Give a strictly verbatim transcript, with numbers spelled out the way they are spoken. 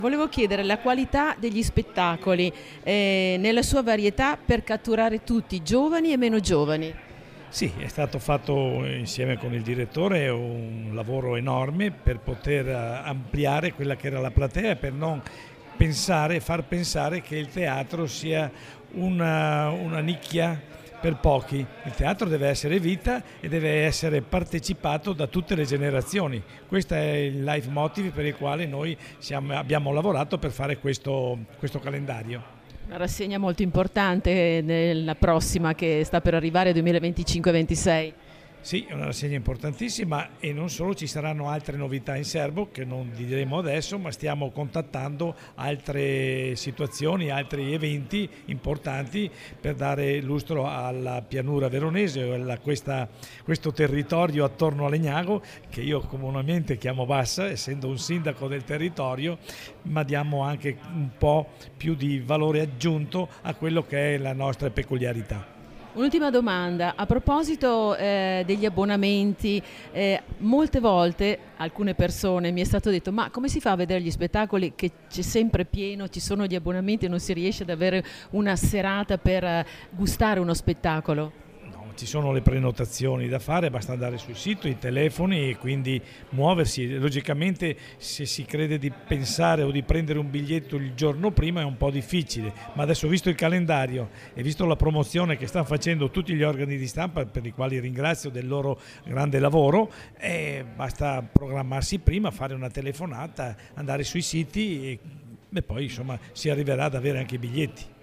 Volevo chiedere la qualità degli spettacoli eh, nella sua varietà per catturare tutti, giovani e meno giovani. Sì, è stato fatto insieme con il direttore un lavoro enorme per poter ampliare quella che era la platea, per non pensare, far pensare che il teatro sia una, una nicchia per pochi. Il teatro deve essere vita e deve essere partecipato da tutte le generazioni. Questo è il leitmotiv per il quale noi siamo, abbiamo lavorato per fare questo, questo calendario. Una rassegna molto importante nella prossima che sta per arrivare duemilaventicinque ventisei. Sì, è una rassegna importantissima e non solo, ci saranno altre novità in serbo che non diremo adesso, ma stiamo contattando altre situazioni, altri eventi importanti per dare lustro alla pianura veronese, a questa, questo territorio attorno a Legnago che io comunemente chiamo Bassa, essendo un sindaco del territorio, ma diamo anche un po' più di valore aggiunto a quello che è la nostra peculiarità. Un'ultima domanda, a proposito eh, degli abbonamenti, eh, molte volte alcune persone mi è stato detto ma come si fa a vedere gli spettacoli che c'è sempre pieno, ci sono gli abbonamenti e non si riesce ad avere una serata per eh, gustare uno spettacolo? Ci sono le prenotazioni da fare, basta andare sul sito, i telefoni e quindi muoversi. Logicamente se si crede di pensare o di prendere un biglietto il giorno prima è un po' difficile, ma adesso visto il calendario e visto la promozione che stanno facendo tutti gli organi di stampa, per i quali ringrazio del loro grande lavoro, eh, basta programmarsi prima, fare una telefonata, andare sui siti e, e poi insomma si arriverà ad avere anche i biglietti.